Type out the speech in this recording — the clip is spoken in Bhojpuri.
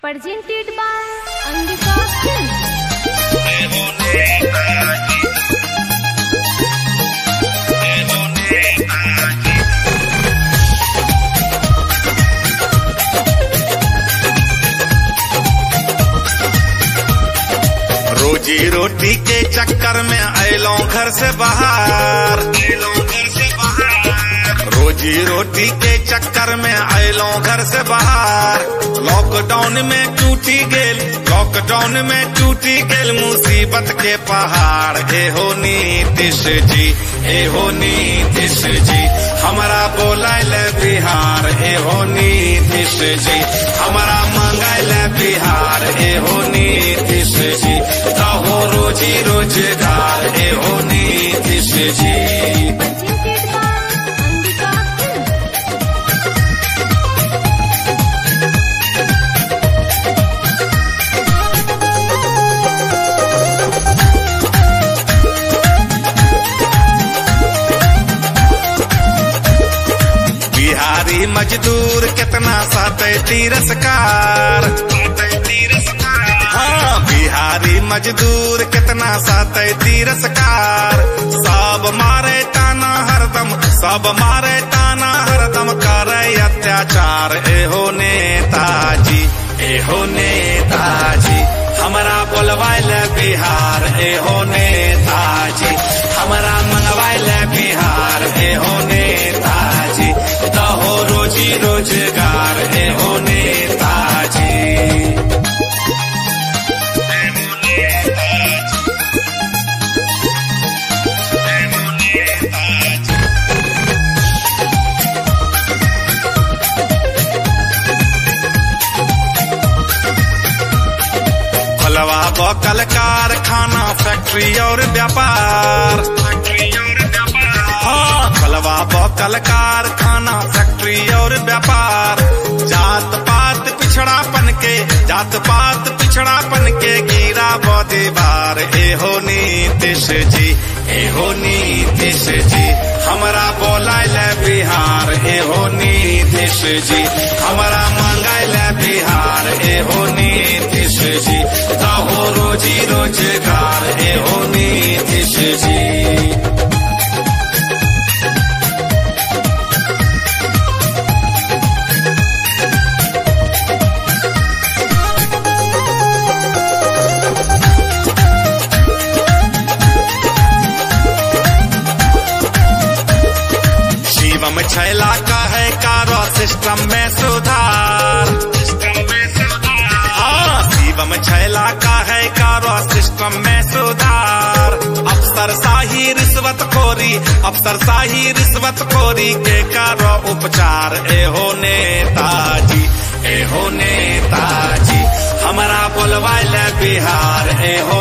Presented by Angika Films. रोजी रोटी के चक्कर में आयलों घर से बाहर, रोजी रोटी के चक्कर में आयलों घर से बाहर। लॉकडाउन में टूटी गेल मुसीबत के पहाड़। ए हो नीतीश जी हमारा बोलाइल बिहार। ए हो नीतीश जी हमारा मंगाइल बिहार। ए हो नीतीश जी कहो रोजी रोजगार। ए हो नीतीश जी। बिहारी मजदूर कितना साथे तिरस्कार। हाँ, बिहारी मजदूर कितना साथे तिरस्कार। सब मारे ताना हरदम करे अत्याचार। ए हो नेताजी हमारा बोलवाइल बिहार। ए हो नेताजी हमारा मंगवाइल बिहार। ए हो नेताजी कहो रोजी रोजगार। ए हो नेताजी। खोलवा कल कारखाना फैक्ट्री और व्यापार। हाँ, खोलवा कल कारखाना फैक्ट्री और व्यापार। जात पात पिछड़ापन के गिरा दीवार। ए हो नीतीश जी हमारा बोलाइल बिहार। ए हो नीतीश जी हमारा मंगाइल बिहार। ए हो नीतीश जी कहो रोजी रोजगार। ए हो नीतीश जी। शिवम छैला का है कारो सिस्टम में सुधार। हाँ, शिवम छैला का है कारो सिस्टम में सुधार। अफसरशाही रिश्वतखोरी के कारो उपचार। ए हो नेताजी हमारा बोलवाइल बिहार। ए हो